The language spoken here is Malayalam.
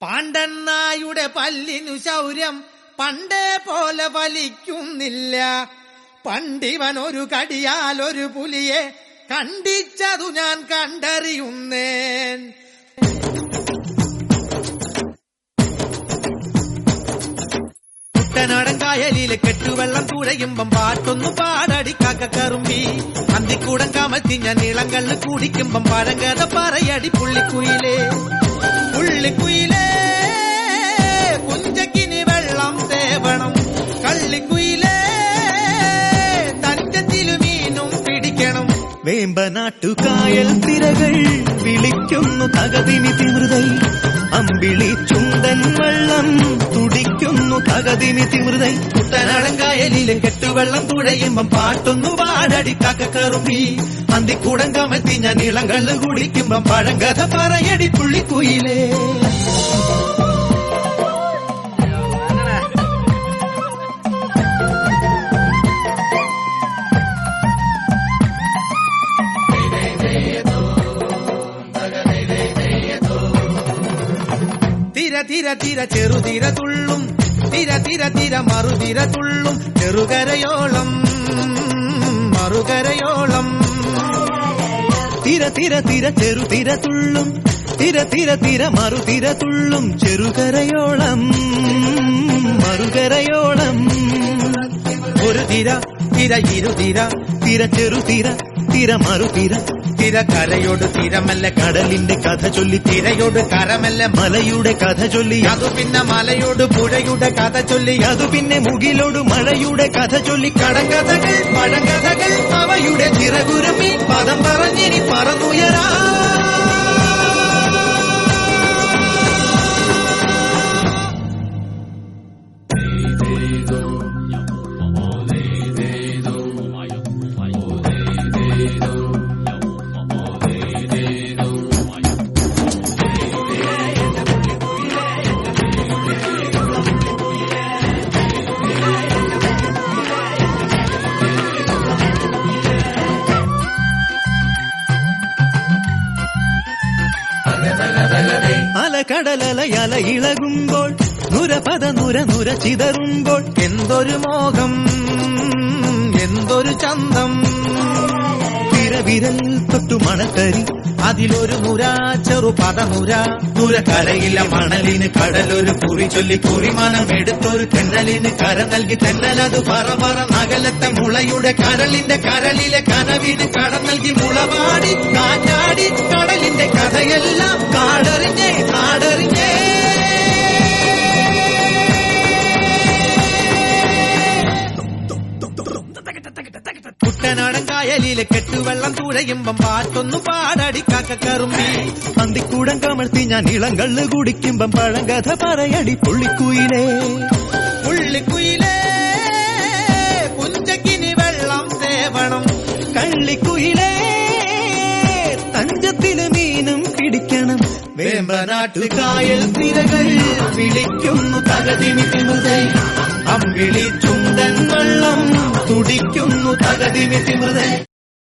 പാണ്ടണ്ണായുടെ പല്ലിനു ശൗര്യം പണ്ടേ പോലെ വലിക്കുന്നില്ല. പണ്ടിവൻ ഒരു കടിയാൽ ഒരു പുലിയെ കണ്ടിച്ചതു ഞാൻ കണ്ടറിയുന്നേൻ. കുട്ടനാടൻ കായലിലെ കെട്ടുവെള്ളം തുഴയുമ്പം പാട്ടൊന്നു പാടടി കാക്കക്കറുമ്പി. അന്തിക്കൂടം കമത്തി ഞാൻ നീളങ്കള്ള് കുടിക്കുമ്പം പഴങ്കഥ പറയടി പുള്ളിക്കുയിലേ. പുള്ളിക്കുയിലേ കുഞ്ചക്കിനി വെള്ളം തേവണം. കള്ളിക്കുയിലേ തഞ്ചത്തിലു മീനും പിടിക്കണം. വേമ്പനാട്ടുകായൽ തിരകൾ വിളിക്കുന്നു തകതിമി തിമൃതൈ. അമ്പിളി ചുണ്ടൻ വെള്ളം തുടിക്കുന്നു തകതിമി തിമൃതൈ. കുട്ടനാടൻ കായലിലെ കെട്ടുവെള്ളം തുഴയുമ്പം പാട്ടൊന്നു പാടടി കാക്കക്കറുമ്പി. അന്തിക്കൂടം കമത്തി ഞാൻ നീളങ്കള്ള് കുടിക്കുമ്പം പഴങ്കഥ പറയടി പുള്ളിക്കുയിലേ. തിര തിര തിര ചെറുതിര തുള്ളും, തിര തിര തിര മറുതിര തുള്ളും. ചെറുകരയോളം മറുകരയോളം. തിര തിര തിര ചെറുതിര തുള്ളും, തിര തിര തിര മറുതിര തുള്ളും. ചെറുകരയോളം മറുകരയോളം. ഒരു തിര തിര ഇരുതിര, തിര ചെറുതിര തിര മറുതിര. തിര കരയോട് തിരമല്ല കടലിന്റെ കഥ ചൊല്ലി, തിരയോട് കരമല്ല മലയുടെ കഥ ചൊല്ലി. അതു പിന്നെ മലയോട് പുഴയുടെ കഥ ചൊല്ലി. അതു പിന്നെ മുകിലോട് മഴയുടെ കഥ ചൊല്ലി. കടങ്കഥകൾ പഴങ്കഥകൾ അവയുടെ ചിറകുരുമി പദം പറഞ്ഞിനി പറന്നുയരാ. അലകടലല ഇളകുമ്പോൾ നുരപദ നുര നുര ചിതറുമ്പോൾ. എന്തൊരു മോഹം എന്തൊരു ചന്തം. വിരവിരൽ തൊട്ടു മണക്കരി അതിലൊരു നുര ചെറുപദനുര. നുര കരയില്ല മണലിന് കടലൊരു കുറി ചൊല്ലി. കുറിമനം എടുത്തൊരു തെന്നലിന് കര നൽകി. തെന്നലത് പറ പറ നഗലത്തെ മുളയുടെ കരളിന്റെ കരളിലെ കനവിന് കട നൽകി. മുളപാടി കാറ്റാടി കടലിന്റെ കഥയെല്ലാം കാടറിഞ്ഞേ കാടറിഞ്ഞേ. കുട്ടനാടൻ കായലിലെ കെട്ടുവെള്ളം തുഴയുമ്പം പാട്ടൊന്നു പാടടി കാക്കക്കറുമ്പി. അന്തിക്കൂടം കമഴ്ത്തി ഞാൻ ഇളങ്കള്ള് കുടിക്കുമ്പം പഴങ്കഥ പറയടി പുള്ളിക്കുയിലേ. പുള്ളിക്കുയിലേ കുഞ്ചക്കിനി വെള്ളം തേവണം. കള്ളിക്കുയിലേ തഞ്ചത്തില് മീനും പിടിക്കണം. വേമ്പനാട്ടുകായൽ തിരകൾ വിളിക്കുന്നു തകതിമി തിമൃതൈ. അമ്പിളി ചുണ്ടൻ വെള്ളം തുടിക്കുന്നു തകതിമി തിമൃതൈ.